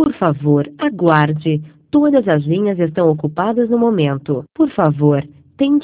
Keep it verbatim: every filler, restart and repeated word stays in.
Por favor, aguarde. Todas as linhas estão ocupadas no momento. Por favor, tente